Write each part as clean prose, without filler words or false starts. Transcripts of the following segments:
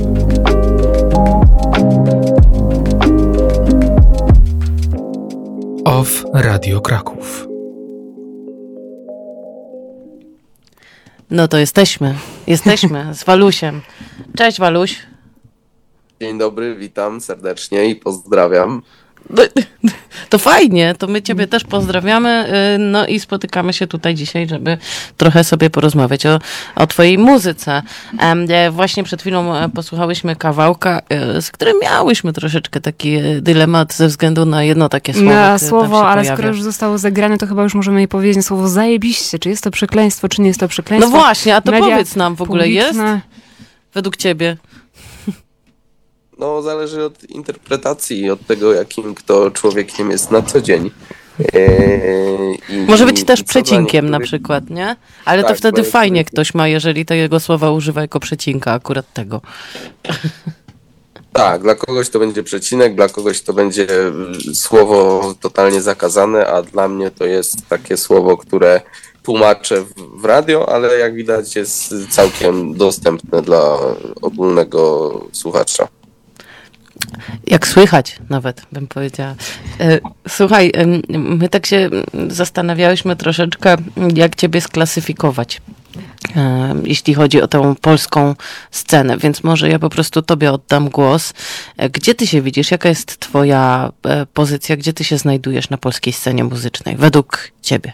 OFF Radio Kraków. No to jesteśmy z Walusiem. Cześć Waluś. Dzień dobry, witam serdecznie i pozdrawiam. To fajnie, to my ciebie też pozdrawiamy, no i spotykamy się tutaj dzisiaj, żeby trochę sobie porozmawiać o twojej muzyce. Właśnie przed chwilą posłuchałyśmy kawałka, z którym miałyśmy troszeczkę taki dylemat ze względu na jedno takie słowo. Na słowo, ale skoro już zostało zagrane, to chyba już możemy jej powiedzieć słowo zajebiście. Czy jest to przekleństwo, czy nie jest to przekleństwo? No właśnie, a to Media powiedz nam w ogóle publiczne. jest? Według ciebie? No, zależy od interpretacji i od tego, jakim kto człowiekiem jest na co dzień. Może być też przecinkiem na przykład, nie? Ale tak, to wtedy fajnie ktoś ma, jeżeli tego słowa używa jako przecinka akurat tego. Tak, dla kogoś to będzie przecinek, dla kogoś to będzie słowo totalnie zakazane, a dla mnie to jest takie słowo, które tłumaczę w radio, ale jak widać jest całkiem dostępne dla ogólnego słuchacza. Jak słychać nawet, bym powiedziała. Słuchaj, my tak się zastanawiałyśmy troszeczkę, jak ciebie sklasyfikować, jeśli chodzi o tę polską scenę, więc może ja po prostu tobie oddam głos. Gdzie ty się widzisz? Jaka jest twoja pozycja? Gdzie ty się znajdujesz na polskiej scenie muzycznej? Według ciebie.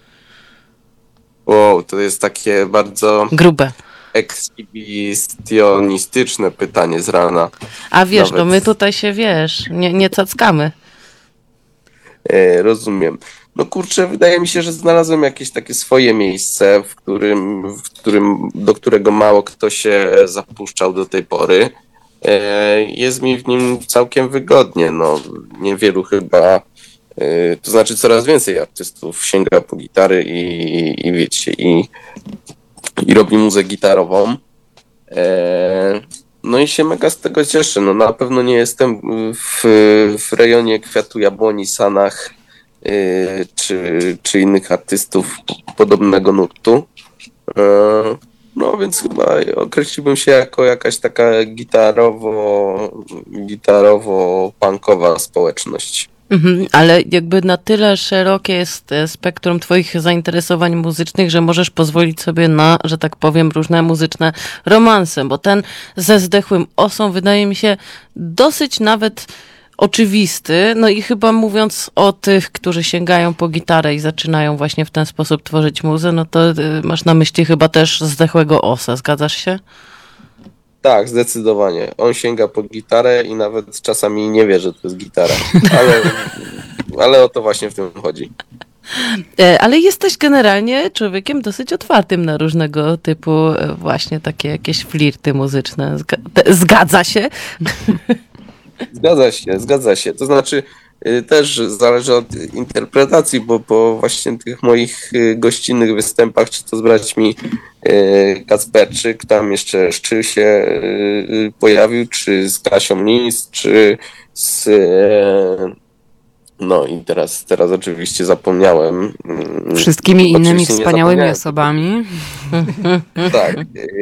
Wow, to jest takie bardzo grube, ekshibicjonistyczne pytanie z rana. A wiesz, nawet... to my tutaj się, wiesz, nie cackamy. Rozumiem. No kurczę, wydaje mi się, że znalazłem jakieś takie swoje miejsce, do którego mało kto się zapuszczał do tej pory. Jest mi w nim całkiem wygodnie. No, niewielu chyba, to znaczy coraz więcej artystów sięga po gitary i wiecie, i robi muzykę gitarową. No i się mega z tego cieszę. No na pewno nie jestem w rejonie Kwiatu Jabłoni, Sanach czy innych artystów podobnego nurtu. No więc chyba określiłbym się jako jakaś taka gitarowo-punkowa społeczność. Ale jakby na tyle szerokie jest spektrum twoich zainteresowań muzycznych, że możesz pozwolić sobie na, że tak powiem, różne muzyczne romanse, bo ten ze Zdechłym Osą wydaje mi się dosyć nawet oczywisty, no i chyba mówiąc o tych, którzy sięgają po gitarę i zaczynają właśnie w ten sposób tworzyć muzę, no to masz na myśli chyba też Zdechłego Osa, zgadzasz się? Tak, zdecydowanie. On sięga po gitarę i nawet czasami nie wie, że to jest gitara. Ale o to właśnie w tym chodzi. Ale jesteś generalnie człowiekiem dosyć otwartym na różnego typu właśnie takie jakieś flirty muzyczne. Zgadza się? Zgadza się. To znaczy też zależy od interpretacji, bo po właśnie tych moich gościnnych występach, czy to z braćmi Kacperczyk, tam jeszcze Szczyl się pojawił, czy z Kasią Lis, czy z... No i teraz oczywiście zapomniałem. Wszystkimi innymi wspaniałymi osobami. Tak.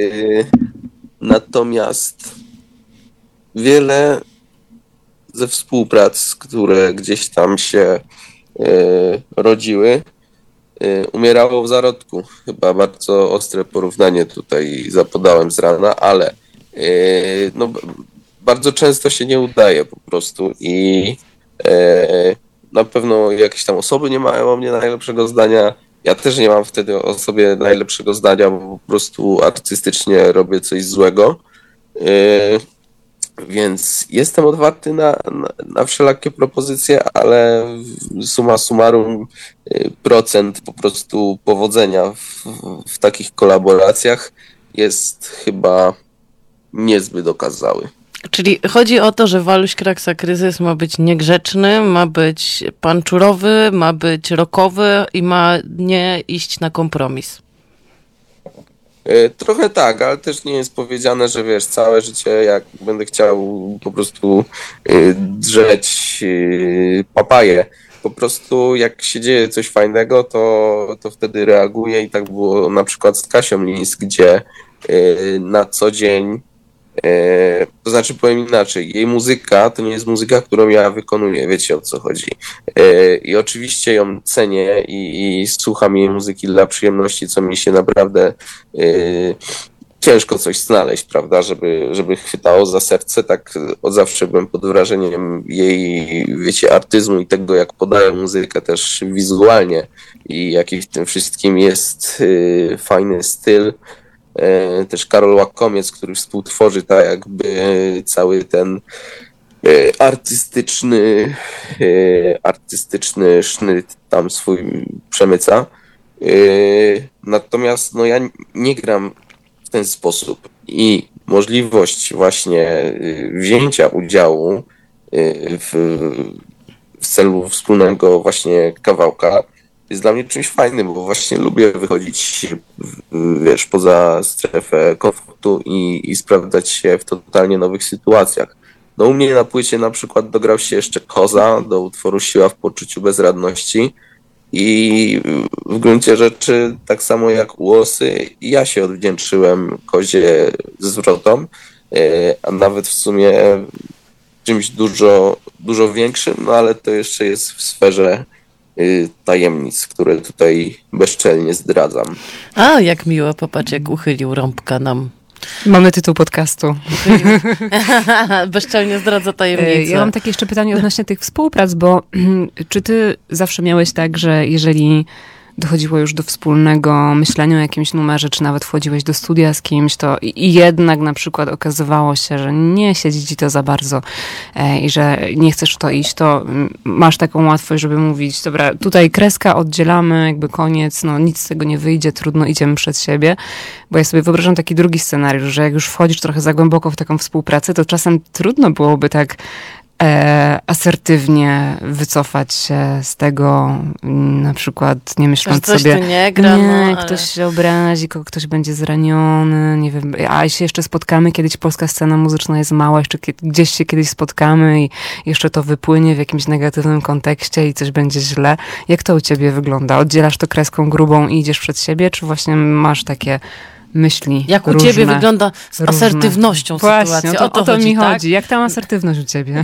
Natomiast wiele ze współprac, które gdzieś tam się rodziły, umierało w zarodku. Chyba bardzo ostre porównanie tutaj zapodałem z rana, ale no, bardzo często się nie udaje po prostu i na pewno jakieś tam osoby nie mają o mnie najlepszego zdania. Ja też nie mam wtedy o sobie najlepszego zdania, bo po prostu artystycznie robię coś złego. Więc jestem otwarty na wszelakie propozycje, ale summa summarum procent po prostu powodzenia w takich kolaboracjach jest chyba niezbyt okazały. Czyli chodzi o to, że Waluś Kraksa Kryzys ma być niegrzeczny, ma być panczurowy, ma być rockowy i ma nie iść na kompromis. Trochę tak, ale też nie jest powiedziane, że wiesz, całe życie jak będę chciał po prostu drzeć papaję. Po prostu jak się dzieje coś fajnego, to wtedy reaguję i tak było na przykład z Kasią Lis, gdzie na co dzień znaczy powiem inaczej, jej muzyka to nie jest muzyka, którą ja wykonuję, wiecie o co chodzi. I oczywiście ją cenię i słucham jej muzyki dla przyjemności, co mi się naprawdę ciężko coś znaleźć, prawda, żeby chwytało za serce. Tak od zawsze byłem pod wrażeniem jej, wiecie, artyzmu i tego, jak podaje muzykę też wizualnie i jaki w tym wszystkim jest fajny styl. Też Karol Łakomiec, który współtworzy tak jakby cały ten artystyczny sznyt tam swój przemyca. Natomiast no ja nie gram w ten sposób i możliwość właśnie wzięcia udziału w celu wspólnego właśnie kawałka jest dla mnie czymś fajnym, bo właśnie lubię wychodzić, wiesz, poza strefę komfortu i sprawdzać się w totalnie nowych sytuacjach. No u mnie na płycie na przykład dograł się jeszcze Koza do utworu Siła w poczuciu bezradności i w gruncie rzeczy tak samo jak u Łosy ja się odwdzięczyłem Kozie zwrotom, a nawet w sumie czymś dużo większym, no ale to jeszcze jest w sferze tajemnic, które tutaj bezczelnie zdradzam. A, jak miło, popatrz, jak uchylił rąbka nam. Mamy tytuł podcastu. Bezczelnie zdradza tajemnicę. Ja mam takie jeszcze pytanie odnośnie tych współprac, bo czy ty zawsze miałeś tak, że jeżeli dochodziło już do wspólnego myślenia o jakimś numerze, czy nawet wchodziłeś do studia z kimś, to i jednak na przykład okazywało się, że nie siedzi ci to za bardzo i że nie chcesz w to iść, to masz taką łatwość, żeby mówić, dobra, tutaj kreska, oddzielamy, jakby koniec, no nic z tego nie wyjdzie, trudno, idziemy przed siebie, bo ja sobie wyobrażam taki drugi scenariusz, że jak już wchodzisz trochę za głęboko w taką współpracę, to czasem trudno byłoby tak asertywnie wycofać się z tego, na przykład nie myśląc coś sobie, tu nie gra, ale ktoś się obrazi, ktoś będzie zraniony, nie wiem, a się jeszcze spotkamy, kiedyś polska scena muzyczna jest mała, jeszcze gdzieś się kiedyś spotkamy i jeszcze to wypłynie w jakimś negatywnym kontekście i coś będzie źle. Jak to u ciebie wygląda? Oddzielasz to kreską grubą i idziesz przed siebie, czy właśnie masz takie myśli jak u różne, ciebie wygląda z asertywnością Właśnie, sytuacja? o to mi tak? chodzi. Jak tam asertywność u ciebie?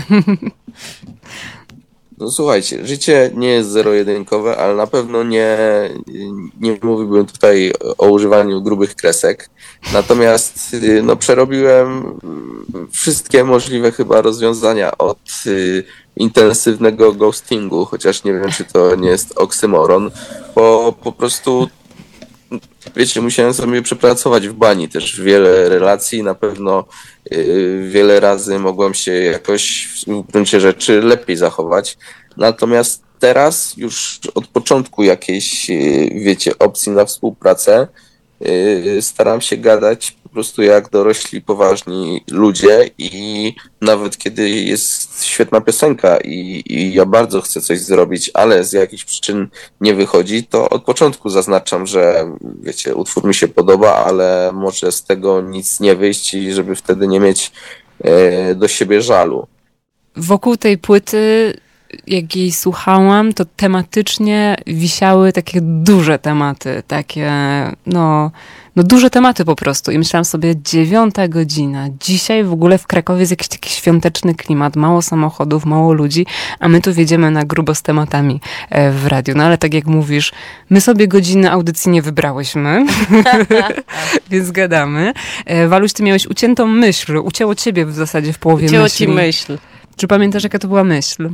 No słuchajcie, życie nie jest zero-jedynkowe, ale na pewno nie mówiłbym tutaj o używaniu grubych kresek. Natomiast no, przerobiłem wszystkie możliwe chyba rozwiązania od intensywnego ghostingu, chociaż nie wiem, czy to nie jest oksymoron, bo po prostu wiecie, musiałem sobie przepracować w bani też wiele relacji, na pewno wiele razy mogłem się jakoś w gruncie rzeczy lepiej zachować. Natomiast teraz już od początku jakiejś, wiecie, opcji na współpracę staram się gadać po prostu jak dorośli, poważni ludzie i nawet kiedy jest świetna piosenka i ja bardzo chcę coś zrobić, ale z jakichś przyczyn nie wychodzi, to od początku zaznaczam, że wiecie, utwór mi się podoba, ale może z tego nic nie wyjść i żeby wtedy nie mieć do siebie żalu. Wokół tej płyty, jak jej słuchałam, to tematycznie wisiały takie duże tematy, takie, no duże tematy po prostu. I myślałam sobie, 9:00. Dzisiaj w ogóle w Krakowie jest jakiś taki świąteczny klimat, mało samochodów, mało ludzi, a my tu wjedziemy na grubo z tematami w radiu. No ale tak jak mówisz, my sobie godziny audycji nie wybrałyśmy, więc gadamy. Waluś, ty miałeś uciętą myśl, ucięło ciebie w zasadzie w połowie myśli. Ucięło ci myśl. Czy pamiętasz, jaka to była myśl?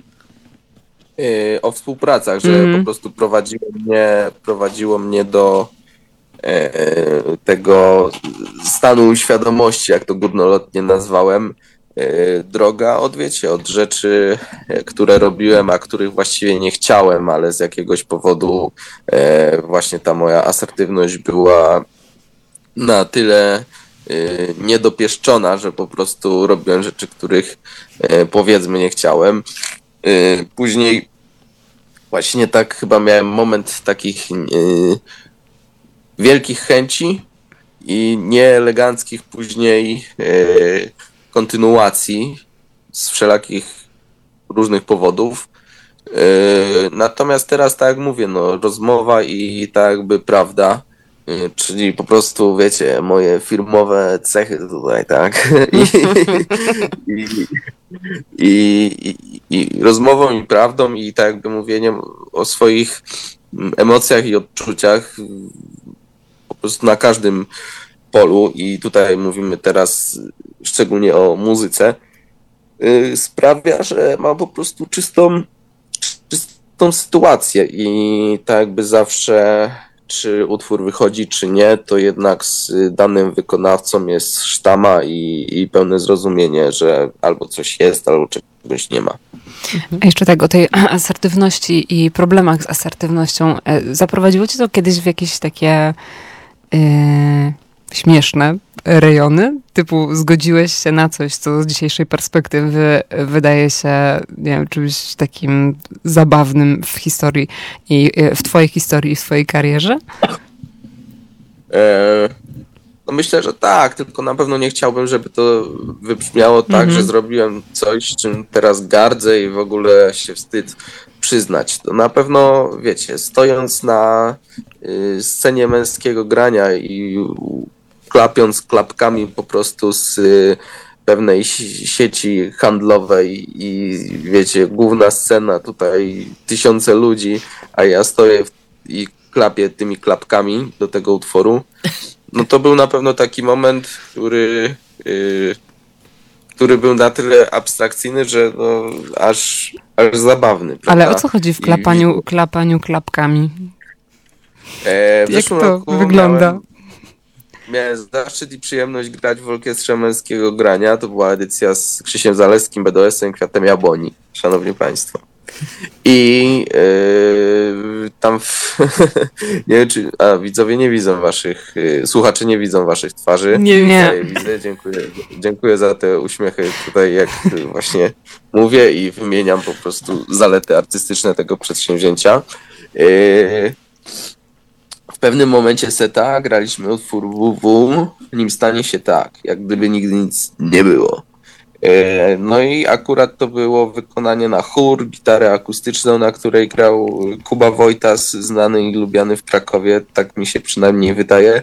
O współpracach, że po prostu prowadziło mnie do tego stanu świadomości, jak to górnolotnie nazwałem, droga od rzeczy, które robiłem, a których właściwie nie chciałem, ale z jakiegoś powodu właśnie ta moja asertywność była na tyle niedopieszczona, że po prostu robiłem rzeczy, których powiedzmy nie chciałem. Później właśnie tak chyba miałem moment takich wielkich chęci i nieeleganckich później kontynuacji z wszelakich różnych powodów. Natomiast teraz, tak jak mówię, no, rozmowa i tak jakby prawda czyli po prostu, wiecie, moje firmowe cechy tutaj, tak? I rozmową i prawdą i tak jakby mówieniem o swoich emocjach i odczuciach po prostu na każdym polu i tutaj mówimy teraz szczególnie o muzyce, sprawia, że mam po prostu czystą sytuację i tak jakby zawsze, czy utwór wychodzi, czy nie, to jednak z danym wykonawcą jest sztama i pełne zrozumienie, że albo coś jest, albo czegoś nie ma. A jeszcze tak o tej asertywności i problemach z asertywnością. Zaprowadziło cię to kiedyś w jakieś takie śmieszne rejony? Typu zgodziłeś się na coś, co z dzisiejszej perspektywy wydaje się, nie wiem, czymś takim zabawnym w historii i w twojej historii i w twojej karierze? No myślę, że tak, tylko na pewno nie chciałbym, żeby to wybrzmiało tak, że zrobiłem coś, czym teraz gardzę i w ogóle się wstyd przyznać. To na pewno, wiecie, stojąc na scenie męskiego grania i klapiąc klapkami po prostu z pewnej sieci handlowej i wiecie, główna scena, tutaj tysiące ludzi, a ja stoję i klapię tymi klapkami do tego utworu, no to był na pewno taki moment, który był na tyle abstrakcyjny, że no, aż zabawny. Prawda? Ale o co chodzi w klapaniu klapkami? Jak to roku wygląda? Miałem zaszczyt i przyjemność grać w orkiestrze męskiego grania. To była edycja z Krzysiem Zalewskim, BDS-em, Kwiatem Jabłoni, szanowni państwo. I tam nie wiem, czy widzowie nie widzą waszych, słuchacze nie widzą waszych twarzy. Nie. Widzę, dziękuję za te uśmiechy tutaj, jak właśnie mówię i wymieniam po prostu zalety artystyczne tego przedsięwzięcia. W pewnym momencie seta graliśmy utwór WW, nim stanie się tak, jak gdyby nigdy nic nie było. No i akurat to było wykonanie na chór, gitarę akustyczną, na której grał Kuba Wojtas, znany i lubiany w Krakowie, tak mi się przynajmniej wydaje.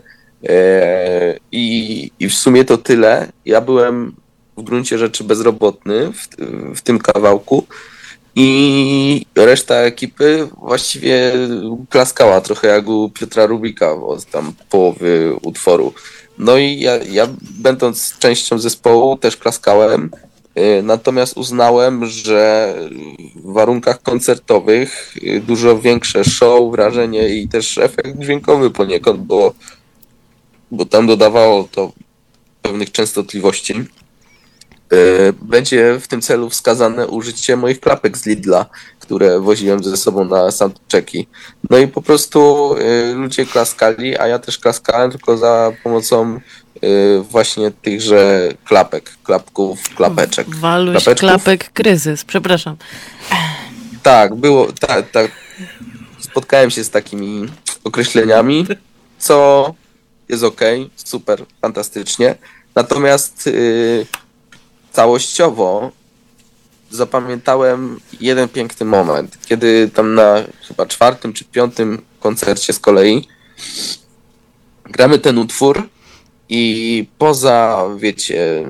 I w sumie to tyle. Ja byłem w gruncie rzeczy bezrobotny w tym kawałku i reszta ekipy właściwie klaskała trochę jak u Piotra Rubika od tam połowy utworu. No i ja będąc częścią zespołu też klaskałem, natomiast uznałem, że w warunkach koncertowych dużo większe show, wrażenie i też efekt dźwiękowy poniekąd, bo tam dodawało to pewnych częstotliwości. Będzie w tym celu wskazane użycie moich klapek z Lidla, które woziłem ze sobą na soundchecki. No i po prostu ludzie klaskali, a ja też klaskałem, tylko za pomocą właśnie tychże klapeczek. Waluś, klapek, kryzys, przepraszam. Tak, było, tak. Spotkałem się z takimi określeniami, co jest okej, super, fantastycznie. Natomiast całościowo zapamiętałem jeden piękny moment, kiedy tam na chyba 4. czy 5. koncercie z kolei gramy ten utwór i poza, wiecie,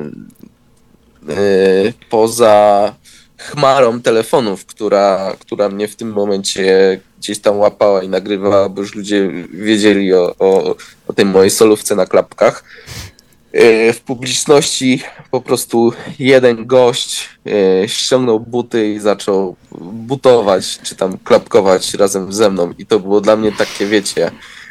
poza chmarą telefonów, która mnie w tym momencie gdzieś tam łapała i nagrywała, bo już ludzie wiedzieli o tej mojej solówce na klapkach, w publiczności po prostu jeden gość ściągnął buty i zaczął butować, czy tam klapkować razem ze mną. I to było dla mnie takie, wiecie,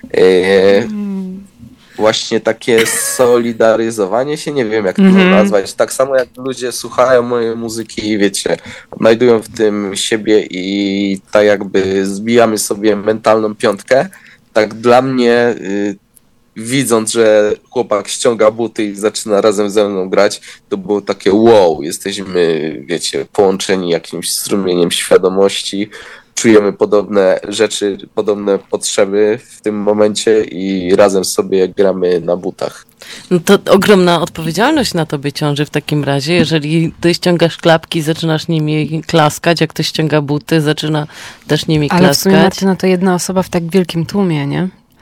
właśnie takie solidaryzowanie się, nie wiem jak to nazwać. Tak samo jak ludzie słuchają mojej muzyki i wiecie, znajdują w tym siebie i tak jakby zbijamy sobie mentalną piątkę, tak dla mnie widząc, że chłopak ściąga buty i zaczyna razem ze mną grać, to było takie wow, jesteśmy, wiecie, połączeni jakimś strumieniem świadomości, czujemy podobne rzeczy, podobne potrzeby w tym momencie i razem sobie gramy na butach. No to ogromna odpowiedzialność na tobie ciąży w takim razie, jeżeli ty ściągasz klapki, zaczynasz nimi klaskać, jak ktoś ściąga buty, zaczyna też nimi klaskać. Ale w sumie Martyna to jedna osoba w tak wielkim tłumie, nie?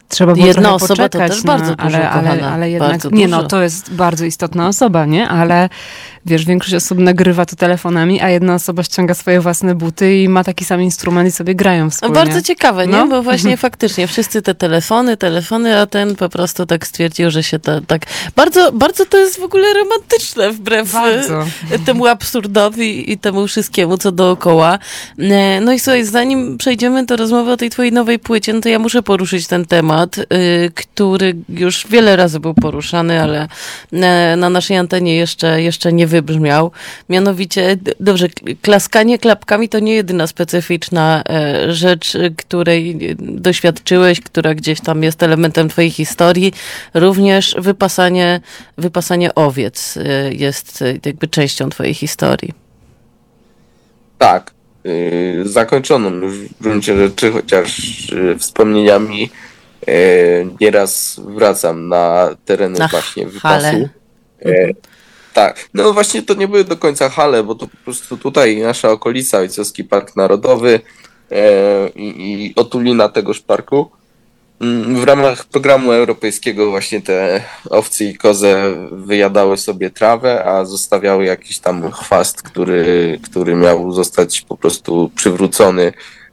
Trzeba było Jedna trochę osoba to poczekać, też bardzo dużo, kochana. ale jednak, Bardzo nie dużo. no, to jest bardzo istotna osoba, nie? Ale wiesz, większość osób nagrywa to telefonami, a jedna osoba ściąga swoje własne buty i ma taki sam instrument i sobie grają No wspólnie. bardzo ciekawe, nie? No. Bo właśnie faktycznie wszyscy te telefony, a ten po prostu tak stwierdził, że się tak... Bardzo, bardzo to jest w ogóle romantyczne, wbrew Bardzo. temu absurdowi i temu wszystkiemu, co dookoła. No i słuchaj, zanim przejdziemy do rozmowy o tej twojej nowej płycie, no to ja muszę poruszyć ten temat, który już wiele razy był poruszany, ale na naszej antenie jeszcze nie wybrzmiał. Mianowicie, dobrze, klaskanie klapkami to nie jedyna specyficzna rzecz, której doświadczyłeś, która gdzieś tam jest elementem twojej historii. Również wypasanie owiec jest jakby częścią twojej historii. Tak, zakończoną już w gruncie rzeczy, chociaż wspomnieniami nieraz wracam na tereny właśnie wypasu. hale. Tak, no właśnie to nie były do końca hale, bo to po prostu tutaj nasza okolica, Ojcowski Park Narodowy i otulina tegoż parku. W ramach programu europejskiego właśnie te owce i koze wyjadały sobie trawę, a zostawiały jakiś tam chwast, który miał zostać po prostu przywrócony,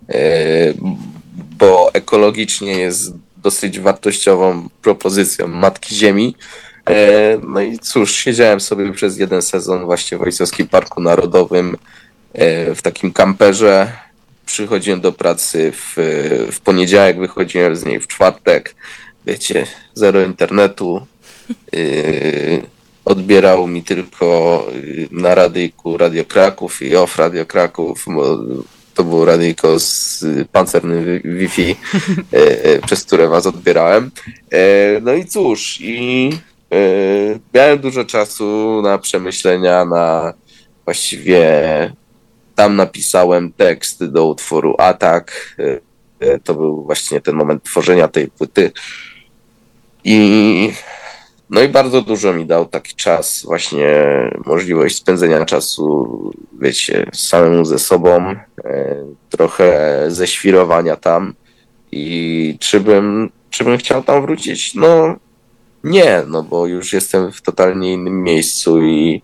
bo ekologicznie jest dosyć wartościową propozycją Matki Ziemi. No i cóż, siedziałem sobie przez jeden sezon właśnie w Ojcowskim Parku Narodowym w takim kamperze. Przychodziłem do pracy w poniedziałek, wychodziłem z niej w czwartek. Wiecie, zero internetu. Odbierał mi tylko na radyjku Radio Kraków i off Radio Kraków, bo to było radyjko z pancernym Wi-Fi, przez które was odbierałem. No i cóż, miałem dużo czasu na przemyślenia, właściwie tam napisałem tekst do utworu Atak. To był właśnie ten moment tworzenia tej płyty. No i bardzo dużo mi dał taki czas, właśnie możliwość spędzenia czasu, wiecie, samemu ze sobą, trochę ześwirowania tam. I czy bym chciał tam wrócić? No nie, no bo już jestem w totalnie innym miejscu i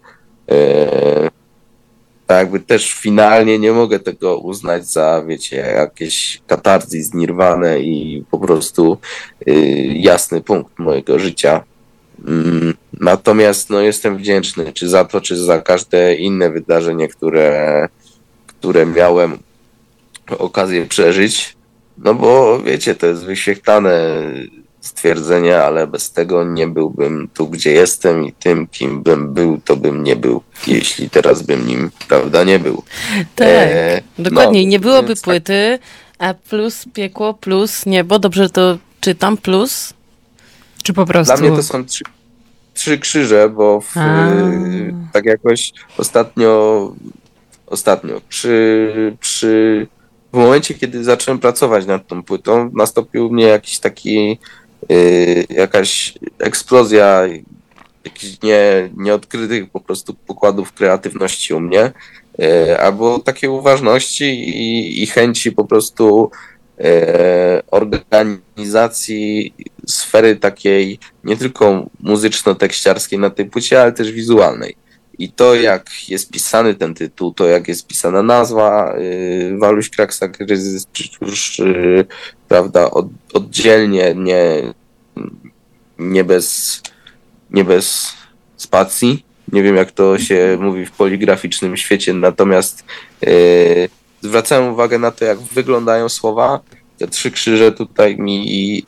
tak jakby też finalnie nie mogę tego uznać za, wiecie, jakieś katarzis, nirwanę i po prostu jasny punkt mojego życia. Natomiast no, jestem wdzięczny czy za to, czy za każde inne wydarzenie, które miałem okazję przeżyć. No bo wiecie, to jest wyświetlane stwierdzenie, ale bez tego nie byłbym tu, gdzie jestem i tym, kim bym był, to bym nie był, jeśli teraz bym nim, prawda, nie był. Tak, dokładnie. No, Nie byłoby więc płyty, a plus piekło, plus niebo. Dobrze to czytam, plus? Czy po prostu... Dla mnie to są trzy krzyże, bo tak jakoś ostatnio w momencie, kiedy zacząłem pracować nad tą płytą, nastąpił u mnie jakiś taki jakaś eksplozja jakichś nieodkrytych po prostu pokładów kreatywności u mnie, albo takiej uważności i chęci po prostu organizacji sfery takiej nie tylko muzyczno-tekściarskiej na tej płycie, ale też wizualnej. I to, jak jest pisany ten tytuł, to jak jest pisana nazwa Waluś Kraksa Kryzys, czy już prawda, oddzielnie, nie bez spacji. Nie wiem, jak to się mówi w poligraficznym świecie, natomiast zwracałem uwagę na to, jak wyglądają słowa. Te trzy krzyże tutaj mi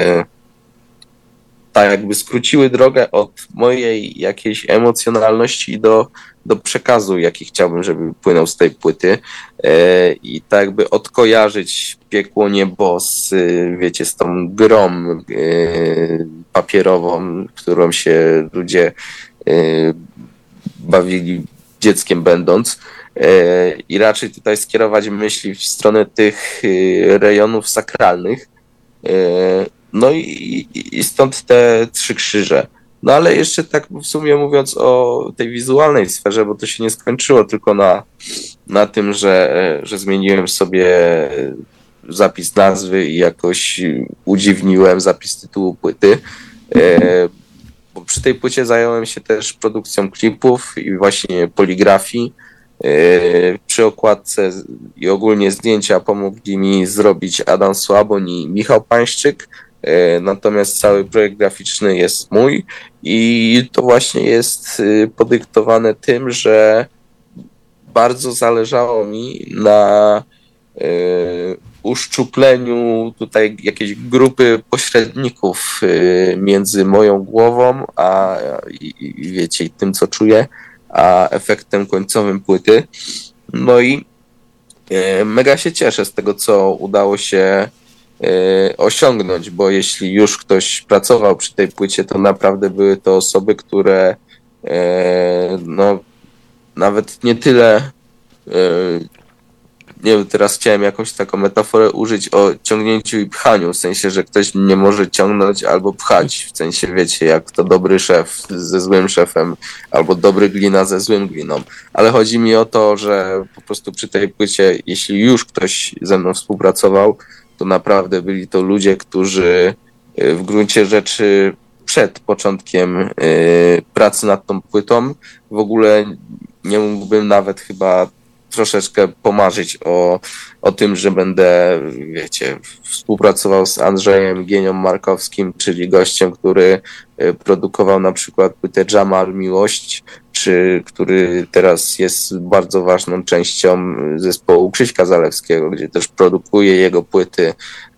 tak jakby skróciły drogę od mojej jakiejś emocjonalności do przekazu, jaki chciałbym, żeby płynął z tej płyty, i tak jakby odkojarzyć piekło niebo z, wiecie, z tą grą papierową, którą się ludzie bawili dzieckiem będąc, i raczej tutaj skierować myśli w stronę tych rejonów sakralnych. No i stąd te trzy krzyże. No ale jeszcze tak w sumie mówiąc o tej wizualnej sferze, bo to się nie skończyło tylko na tym, że zmieniłem sobie zapis nazwy i jakoś udziwniłem zapis tytułu płyty. Bo przy tej płycie zająłem się też produkcją klipów i właśnie poligrafii. Przy okładce i ogólnie zdjęcia pomogli mi zrobić Adam Słaboń i Michał Pańszczyk, natomiast cały projekt graficzny jest mój i to właśnie jest podyktowane tym, że bardzo zależało mi na uszczupleniu tutaj jakiejś grupy pośredników między moją głową i wiecie, i tym, co czuję, a efektem końcowym płyty. No i mega się cieszę z tego, co udało się osiągnąć, bo jeśli już ktoś pracował przy tej płycie, to naprawdę były to osoby, które no nawet nie tyle nie wiem, teraz chciałem jakąś taką metaforę użyć o ciągnięciu i pchaniu, w sensie, że ktoś nie może ciągnąć albo pchać, w sensie, wiecie, jak to dobry szef ze złym szefem, albo dobry glina ze złym gliną, ale chodzi mi o to, że po prostu przy tej płycie, jeśli już ktoś ze mną współpracował, to naprawdę byli to ludzie, którzy w gruncie rzeczy przed początkiem pracy nad tą płytą w ogóle nie mógłbym nawet chyba troszeczkę pomarzyć o tym, że będę, wiecie, współpracował z Andrzejem Gienią Markowskim, czyli gościem, który produkował na przykład płytę Jamal Miłość, czy który teraz jest bardzo ważną częścią zespołu Krzyśka Zalewskiego, gdzie też produkuje jego płyty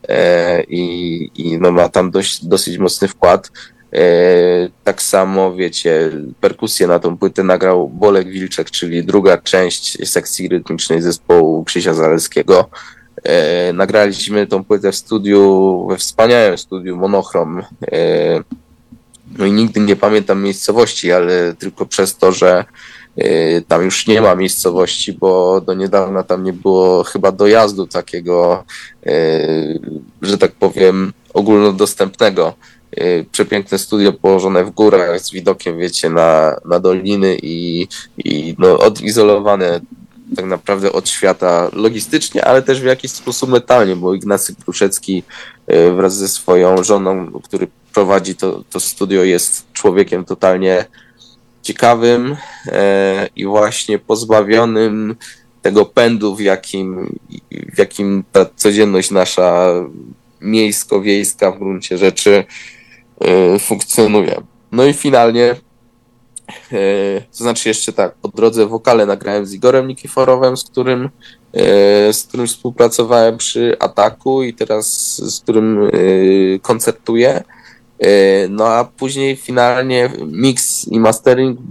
i no ma tam dosyć mocny wkład. Tak samo, wiecie, perkusję na tą płytę nagrał Bolek Wilczek, czyli druga część sekcji rytmicznej zespołu Krzysia Zalewskiego. Nagraliśmy tą płytę w studiu, we wspaniałym studiu Monochrom. No i nigdy nie pamiętam miejscowości, ale tylko przez to, że tam już nie ma miejscowości, bo do niedawna tam nie było chyba dojazdu takiego, że tak powiem, ogólnodostępnego. Przepiękne studio położone w górach z widokiem, wiecie, na doliny i no, odizolowane tak naprawdę od świata logistycznie, ale też w jakiś sposób mentalnie, bo Ignacy Kruszecki wraz ze swoją żoną, który prowadzi to studio, jest człowiekiem totalnie ciekawym i właśnie pozbawionym tego pędu, w jakim ta codzienność nasza miejsko-wiejska w gruncie rzeczy funkcjonuje. No i finalnie, to znaczy jeszcze tak, po drodze wokale nagrałem z Igorem Nikiforowem, z którym współpracowałem przy Ataku i teraz z którym koncertuję. No a później finalnie mix i mastering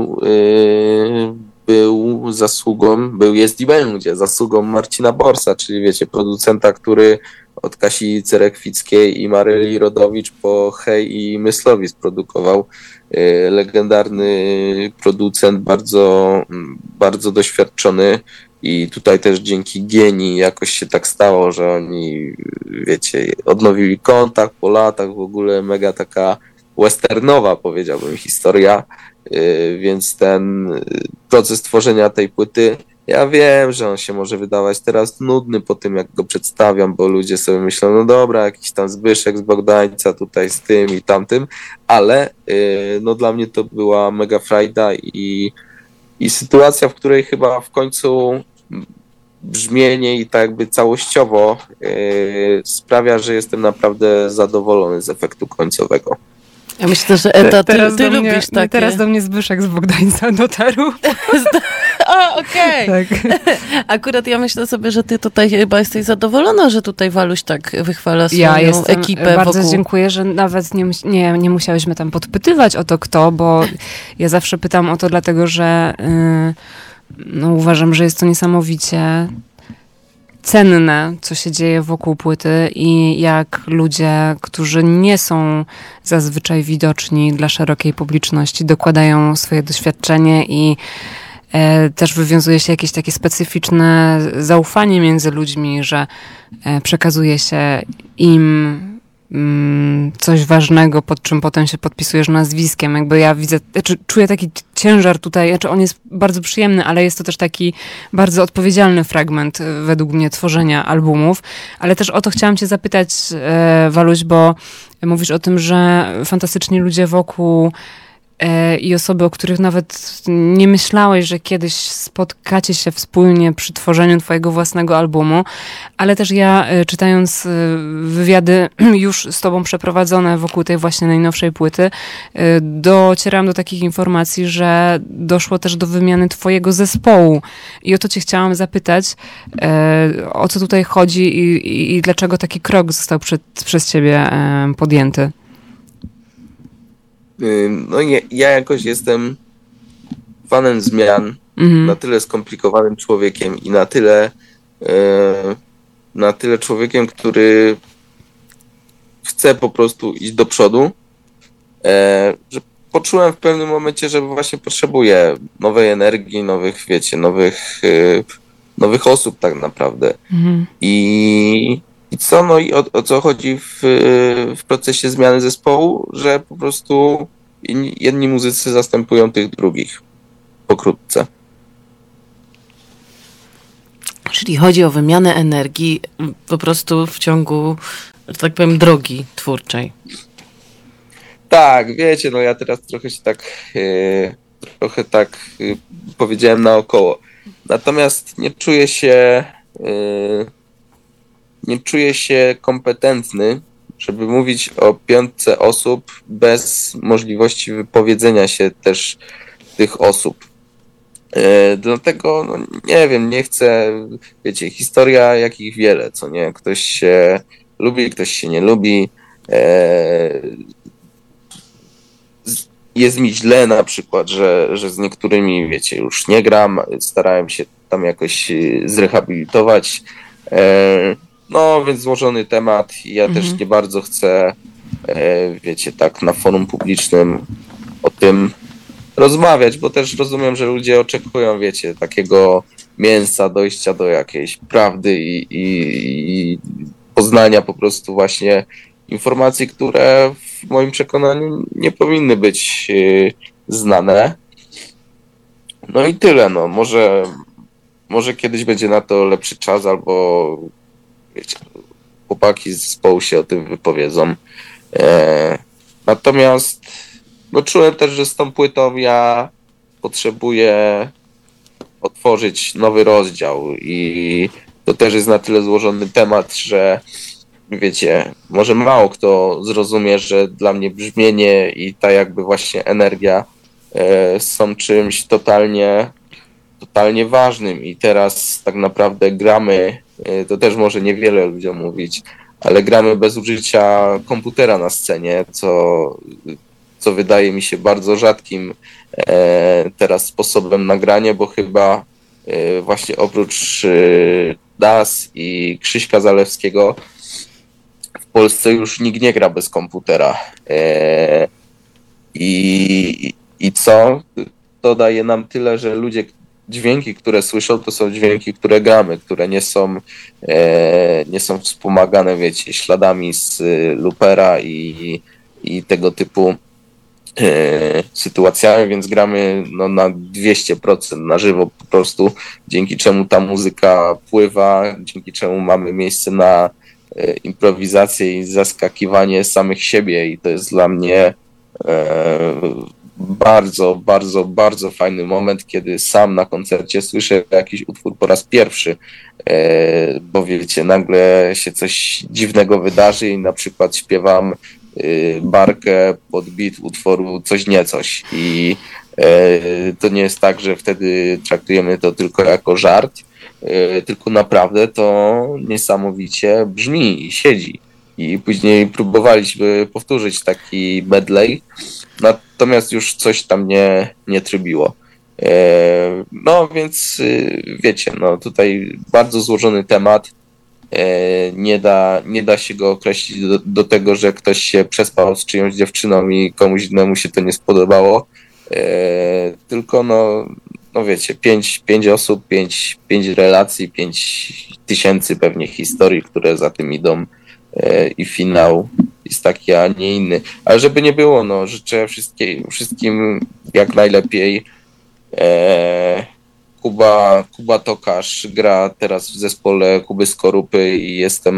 jest i będzie zasługą Marcina Borsa, czyli wiecie, producenta, który od Kasi Cerekwickiej i Maryli Rodowicz po Hej i Myslowic produkował. Legendarny producent, bardzo, bardzo doświadczony i tutaj też dzięki Gieni jakoś się tak stało, że oni, wiecie, odnowili kontakt po latach, w ogóle mega taka westernowa, powiedziałbym, historia, więc ten proces tworzenia tej płyty, ja wiem, że on się może wydawać teraz nudny po tym, jak go przedstawiam, bo ludzie sobie myślą, no dobra, jakiś tam Zbyszek z Bogdańca tutaj z tym i tamtym, ale no dla mnie to była mega frajda i sytuacja, w której chyba w końcu brzmienie i tak jakby całościowo sprawia, że jestem naprawdę zadowolony z efektu końcowego. Ja myślę, że ty lubisz takie. Teraz do mnie Zbyszek z Bogdańca dotarł. O, okej. Tak. Akurat ja myślę sobie, że ty tutaj chyba jesteś zadowolona, że tutaj Waluś tak wychwala swoją ekipę bardzo wokół. dziękuję, że nawet nie musiałyśmy tam podpytywać o to kto, bo ja zawsze pytam o to dlatego, że no, uważam, że jest to niesamowicie cenne, co się dzieje wokół płyty i jak ludzie, którzy nie są zazwyczaj widoczni dla szerokiej publiczności, dokładają swoje doświadczenie i też wywiązuje się jakieś takie specyficzne zaufanie między ludźmi, że przekazuje się im coś ważnego, pod czym potem się podpisujesz nazwiskiem. Jakby ja widzę, czuję taki ciężar tutaj, on jest bardzo przyjemny, ale jest to też taki bardzo odpowiedzialny fragment według mnie tworzenia albumów. Ale też o to chciałam cię zapytać, Waluś, bo mówisz o tym, że fantastyczni ludzie wokół i osoby, o których nawet nie myślałeś, że kiedyś spotkacie się wspólnie przy tworzeniu twojego własnego albumu, ale też ja, czytając wywiady już z tobą przeprowadzone wokół tej właśnie najnowszej płyty, docierałam do takich informacji, że doszło też do wymiany twojego zespołu. I o to cię chciałam zapytać, o co tutaj chodzi i dlaczego taki krok został przez ciebie podjęty? No ja jakoś jestem fanem zmian, na tyle skomplikowanym człowiekiem i na tyle człowiekiem, który chce po prostu iść do przodu, że poczułem w pewnym momencie, że właśnie potrzebuję nowej energii, nowych, wiecie, nowych osób tak naprawdę. I co? No i o co chodzi w procesie zmiany zespołu? Że po prostu jedni muzycy zastępują tych drugich. Pokrótce. Czyli chodzi o wymianę energii po prostu w ciągu, że tak powiem, drogi twórczej. Tak, wiecie, no ja teraz trochę tak powiedziałem naokoło. Natomiast nie czuję się kompetentny, żeby mówić o 5 osób bez możliwości wypowiedzenia się też tych osób. Dlatego, no nie wiem, nie chcę, wiecie, historia jakich wiele, co nie? Ktoś się lubi, ktoś się nie lubi. Jest mi źle na przykład, że z niektórymi, wiecie, już nie gram, starałem się tam jakoś zrehabilitować. No, więc złożony temat. Ja też nie bardzo chcę, wiecie, tak na forum publicznym o tym rozmawiać, bo też rozumiem, że ludzie oczekują, wiecie, takiego mięsa, dojścia do jakiejś prawdy i poznania po prostu właśnie informacji, które w moim przekonaniu nie powinny być znane. No i tyle, no. Może kiedyś będzie na to lepszy czas, albo wiecie, chłopaki z zespołu się o tym wypowiedzą. Natomiast no czułem też, że z tą płytą ja potrzebuję otworzyć nowy rozdział i to też jest na tyle złożony temat, że wiecie, może mało kto zrozumie, że dla mnie brzmienie i ta jakby właśnie energia są czymś totalnie ważnym i teraz tak naprawdę gramy, to też może niewiele ludziom mówić, ale gramy bez użycia komputera na scenie, co wydaje mi się bardzo rzadkim teraz sposobem nagrania, bo chyba właśnie oprócz nas i Krzyśka Zalewskiego w Polsce już nikt nie gra bez komputera. I co? To daje nam tyle, że dźwięki, które słyszą, to są dźwięki, które gramy, które nie są wspomagane, wiecie, śladami z loopera i tego typu sytuacjami, więc gramy no, na 200% na żywo po prostu, dzięki czemu ta muzyka pływa, dzięki czemu mamy miejsce na improwizację i zaskakiwanie samych siebie i to jest dla mnie bardzo, bardzo, bardzo fajny moment, kiedy sam na koncercie słyszę jakiś utwór po raz pierwszy, bo wiecie, nagle się coś dziwnego wydarzy i na przykład śpiewam barkę pod beat utworu Coś nie coś i to nie jest tak, że wtedy traktujemy to tylko jako żart, tylko naprawdę to niesamowicie brzmi i siedzi. I później próbowaliśmy powtórzyć taki medley, natomiast już coś tam nie trybiło. No więc wiecie, no tutaj bardzo złożony temat. Nie da się go określić do tego, że ktoś się przespał z czyjąś dziewczyną i komuś innemu się to nie spodobało. Tylko no wiecie, 5 osób, 5 relacji, 5 tysięcy pewnie historii, które za tym idą i finał jest taki, a nie inny. Ale żeby nie było, no życzę wszystkim jak najlepiej. Kuba Tokarz gra teraz w zespole Kuby Skorupy i jestem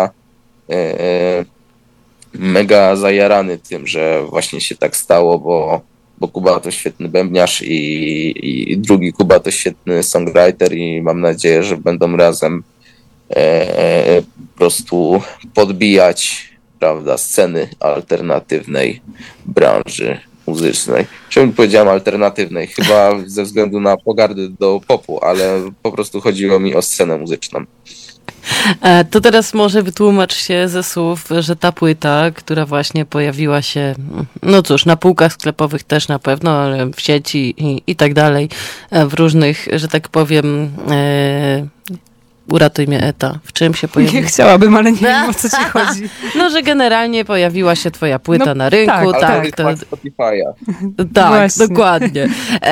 mega zajarany tym, że właśnie się tak stało, bo Kuba to świetny bębniarz i drugi Kuba to świetny songwriter i mam nadzieję, że będą razem po prostu podbijać, prawda, sceny alternatywnej branży muzycznej. Czemu powiedziałem alternatywnej? Chyba ze względu na pogardy do popu, ale po prostu chodziło mi o scenę muzyczną. To teraz może wytłumacz się ze słów, że ta płyta, która właśnie pojawiła się, no cóż, na półkach sklepowych też na pewno, ale w sieci i tak dalej, w różnych, że tak powiem, uratuj mnie Eta. W czym się pojawiła? Nie chciałabym, ale nie wiem, o co ci chodzi. No, że generalnie pojawiła się twoja płyta na rynku. Tak, to Spotify'a. Tak, Właśnie. dokładnie.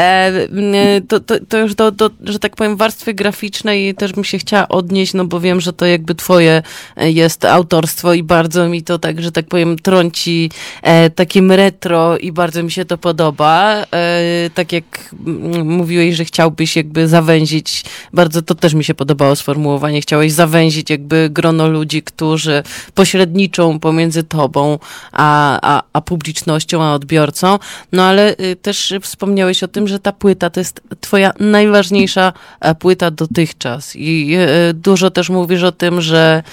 To już do, że tak powiem, warstwy graficznej też bym się chciała odnieść, no bo wiem, że to jakby twoje jest autorstwo i bardzo mi to tak, że tak powiem, trąci takim retro i bardzo mi się to podoba. Tak jak mówiłeś, że chciałbyś jakby zawęzić, bardzo to też mi się podobało sformułowanie, chciałeś zawęzić jakby grono ludzi, którzy pośredniczą pomiędzy tobą a publicznością, a odbiorcą. No ale też wspomniałeś o tym, że ta płyta to jest twoja najważniejsza płyta dotychczas i dużo też mówisz o tym, że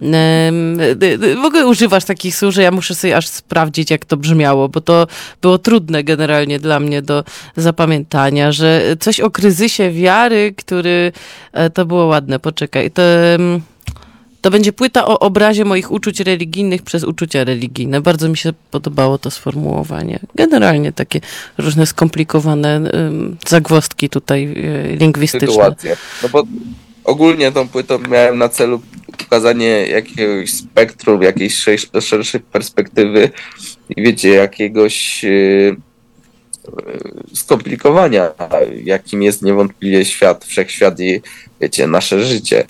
w ogóle używasz takich słów, że ja muszę sobie aż sprawdzić, jak to brzmiało, bo to było trudne generalnie dla mnie do zapamiętania, że coś o kryzysie wiary, który, to było ładne, poczekaj, to będzie płyta o obrazie moich uczuć religijnych przez uczucia religijne. Bardzo mi się podobało to sformułowanie. Generalnie takie różne skomplikowane zagwozdki tutaj lingwistyczne. Sytuacje. No bo ogólnie tą płytą miałem na celu pokazanie jakiegoś spektrum, jakiejś szerszej perspektywy i wiecie, jakiegoś skomplikowania, jakim jest niewątpliwie świat, wszechświat i wiecie, nasze życie.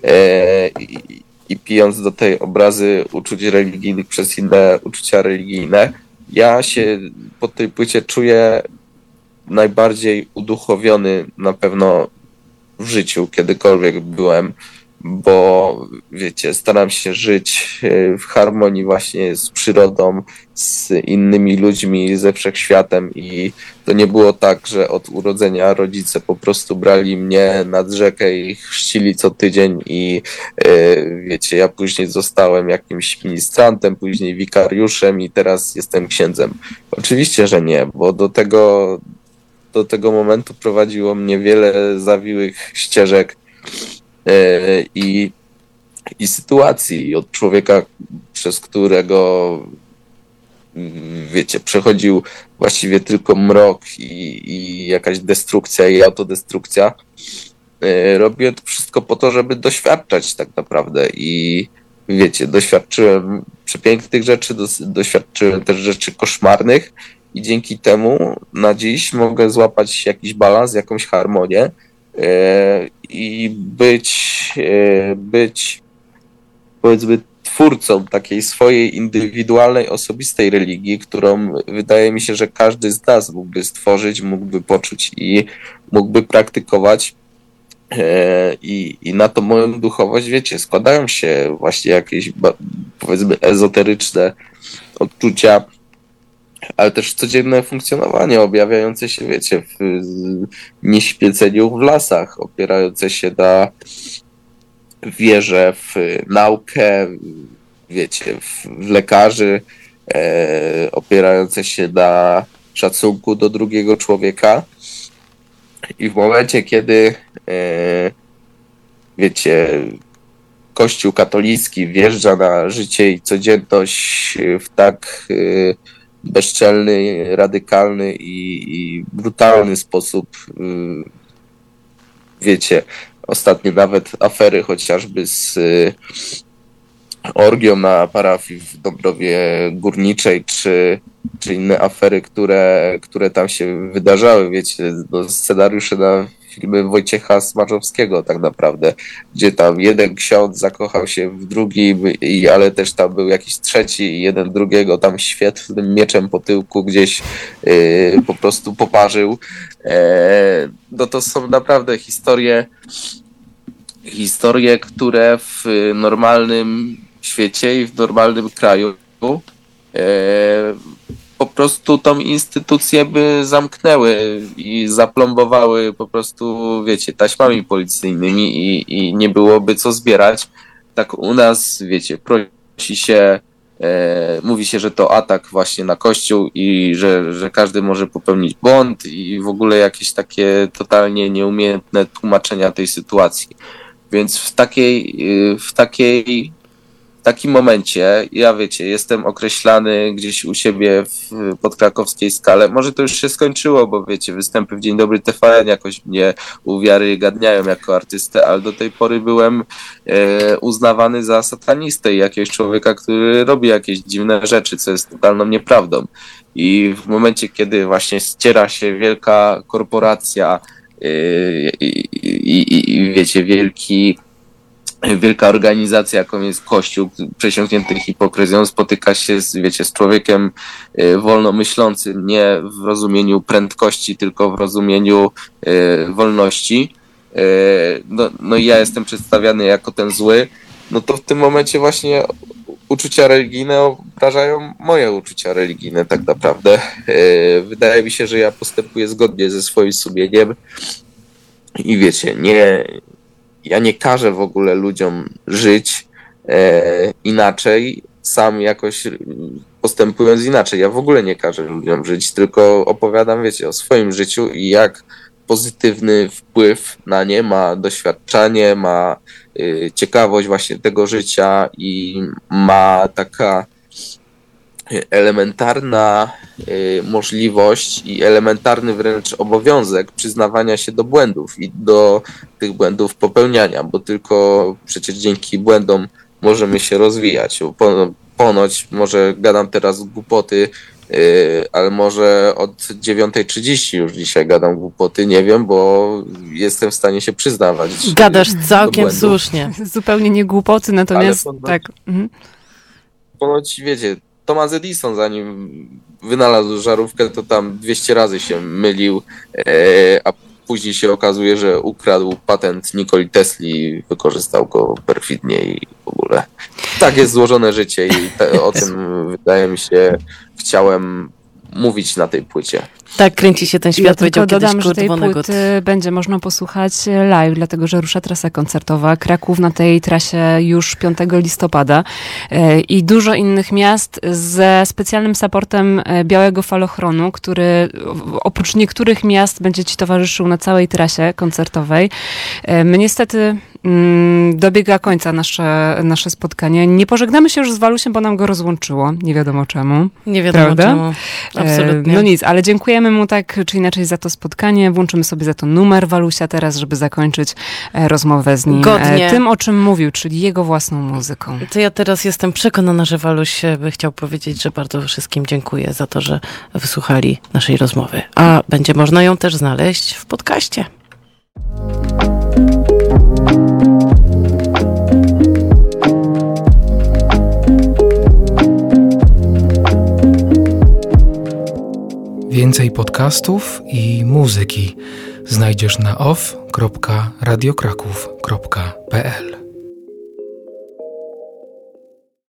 I pijąc do tej obrazy uczuć religijnych przez inne uczucia religijne, ja się po tej płycie czuję najbardziej uduchowiony na pewno w życiu, kiedykolwiek byłem, bo wiecie, staram się żyć w harmonii właśnie z przyrodą, z innymi ludźmi, ze wszechświatem i to nie było tak, że od urodzenia rodzice po prostu brali mnie nad rzekę i chrzcili co tydzień i wiecie, ja później zostałem jakimś ministrantem, później wikariuszem i teraz jestem księdzem. Oczywiście, że nie, bo do tego momentu prowadziło mnie wiele zawiłych ścieżek i sytuacji od człowieka, przez którego wiecie, przechodził właściwie tylko mrok i jakaś destrukcja i autodestrukcja. Robiłem to wszystko po to, żeby doświadczać tak naprawdę i wiecie, doświadczyłem przepięknych rzeczy, doświadczyłem też rzeczy koszmarnych i dzięki temu na dziś mogę złapać jakiś balans, jakąś harmonię i być powiedzmy twórcą takiej swojej indywidualnej, osobistej religii, którą wydaje mi się, że każdy z nas mógłby stworzyć, mógłby poczuć i mógłby praktykować. I na tą moją duchowość, wiecie, składają się właśnie jakieś powiedzmy ezoteryczne odczucia, ale też codzienne funkcjonowanie objawiające się, wiecie, w nieśpieceniu w lasach, opierające się na wierze w naukę, wiecie, w lekarzy, opierające się na szacunku do drugiego człowieka. I w momencie, kiedy wiecie, Kościół katolicki wjeżdża na życie i codzienność w tak bezczelny, radykalny i brutalny sposób, wiecie, ostatnie nawet afery chociażby z orgią na parafii w Dąbrowie Górniczej, czy inne afery, które tam się wydarzały, wiecie, scenariusze na filmy Wojciecha Smarzowskiego tak naprawdę, gdzie tam jeden ksiądz zakochał się w drugim, ale też tam był jakiś trzeci i jeden drugiego tam świetlnym mieczem po tyłku gdzieś po prostu poparzył. No to są naprawdę historie, które w normalnym świecie i w normalnym kraju po prostu tą instytucję by zamknęły i zaplombowały po prostu, wiecie, taśmami policyjnymi i nie byłoby co zbierać. Tak u nas, wiecie, mówi się, że to atak właśnie na Kościół i że każdy może popełnić błąd i w ogóle jakieś takie totalnie nieumiejętne tłumaczenia tej sytuacji. Więc w takim momencie, ja wiecie, jestem określany gdzieś u siebie w podkrakowskiej Skale. Może to już się skończyło, bo wiecie, występy w Dzień Dobry TVN jakoś mnie uwiarygadniają jako artystę, ale do tej pory byłem uznawany za satanistę i jakiegoś człowieka, który robi jakieś dziwne rzeczy, co jest totalną nieprawdą. I w momencie, kiedy właśnie ściera się wielka korporacja i wiecie, wielka organizacja, jaką jest Kościół, przesiąknięty hipokryzją, spotyka się z człowiekiem wolnomyślącym, nie w rozumieniu prędkości, tylko w rozumieniu wolności. No i ja jestem przedstawiany jako ten zły, no to w tym momencie właśnie uczucia religijne obrażają moje uczucia religijne tak naprawdę. Wydaje mi się, że ja postępuję zgodnie ze swoim sumieniem i wiecie, ja nie każę w ogóle ludziom żyć inaczej, sam jakoś postępując inaczej. Ja w ogóle nie każę ludziom żyć, tylko opowiadam, wiecie, o swoim życiu i jak pozytywny wpływ na nie ma doświadczenie, ma ciekawość właśnie tego życia i ma taka elementarna możliwość i elementarny wręcz obowiązek przyznawania się do błędów i do tych błędów popełniania, bo tylko przecież dzięki błędom możemy się rozwijać. Ponoć może gadam teraz głupoty, ale może od 9:30 już dzisiaj gadam głupoty, nie wiem, bo jestem w stanie się przyznawać. Gadasz całkiem słusznie. Zupełnie nie głupoty, natomiast tak. Ponoć, wiecie, Thomas Edison, zanim wynalazł żarówkę, to tam 200 razy się mylił, a później się okazuje, że ukradł patent Nikoli Tesli, wykorzystał go perfidnie i w ogóle. Tak jest złożone życie i o tym, wydaje mi się, chciałem mówić na tej płycie. Tak kręci się ten świat, ja powiedział tylko kiedyś dodam, że tej płyty będzie można posłuchać live, dlatego że rusza trasa koncertowa. Kraków na tej trasie już 5 listopada i dużo innych miast ze specjalnym supportem Białego Falochronu, który oprócz niektórych miast będzie ci towarzyszył na całej trasie koncertowej. My niestety dobiega końca nasze spotkanie. Nie pożegnamy się już z Walusiem, bo nam go rozłączyło. Nie wiadomo czemu. Nie wiadomo prawda? czemu. Absolutnie. No nic, ale dziękujemy mu tak czy inaczej za to spotkanie. Włączymy sobie za to numer Walusia teraz, żeby zakończyć rozmowę z nim. Godnie. Tym, o czym mówił, czyli jego własną muzyką. To ja teraz jestem przekonana, że Waluś by chciał powiedzieć, że bardzo wszystkim dziękuję za to, że wysłuchali naszej rozmowy. A będzie można ją też znaleźć w podcaście. Więcej podcastów i muzyki znajdziesz na off.radiokraków.pl